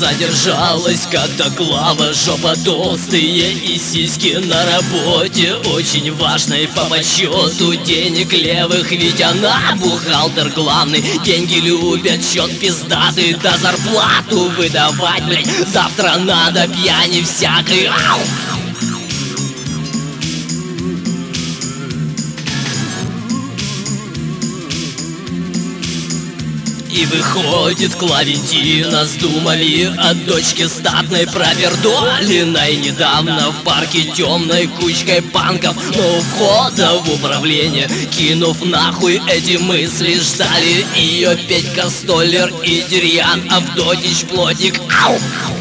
Задержалась как-то Клава, жопа толстые и сиськи на работе. Очень важной по подсчету денег левых, ведь она бухгалтер главный. Деньги любят, счет пиздатый, да зарплату выдавать, блять, завтра надо пьяни всякой. Ау! И выходит Клавентина с думами от дочки статной провердоленной. Недавно в парке темной кучкой панков, но у входа в управление, кинув нахуй эти мысли, ждали ее Петька Столер и Дерьян Авдотич Плотник. Ау!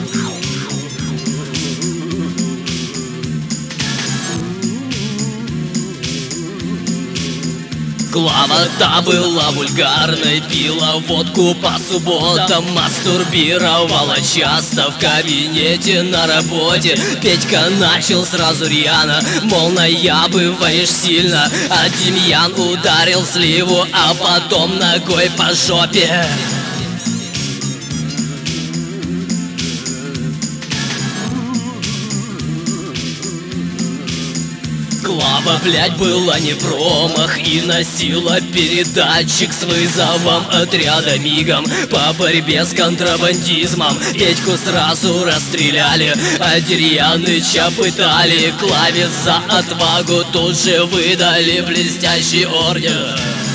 Клава-то была вульгарной, пила водку по субботам, мастурбировала часто в кабинете на работе. Петька начал сразу рьяно, мол, наябываешь сильно, а Демьян ударил сливу, а потом ногой по жопе. Клава, блядь, была не промах и носила передатчик с вызовом отряда мигом по борьбе с контрабандизмом. Петьку сразу расстреляли, а Дерьяныча пытали. Клаве за отвагу тут же выдали блестящий орден.